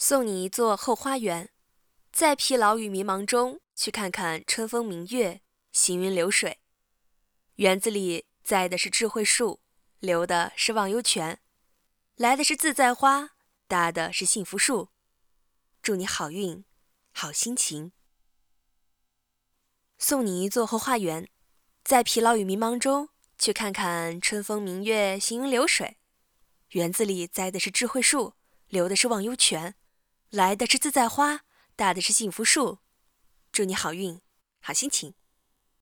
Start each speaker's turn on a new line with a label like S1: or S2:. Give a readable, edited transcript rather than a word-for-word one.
S1: 送你一座后花园，在疲劳与迷茫中去看看春风明月，行云流水。园子里栽的是智慧树，留的是忘忧泉，来的是自在花，搭的是幸福树。祝你好运，好心情。送你一座后花园，在疲劳与迷茫中去看看春风明月，行云流水。园子里栽的是智慧树，留的是忘忧泉，来的是自在花，搭的是幸福树。祝你好运，好心情。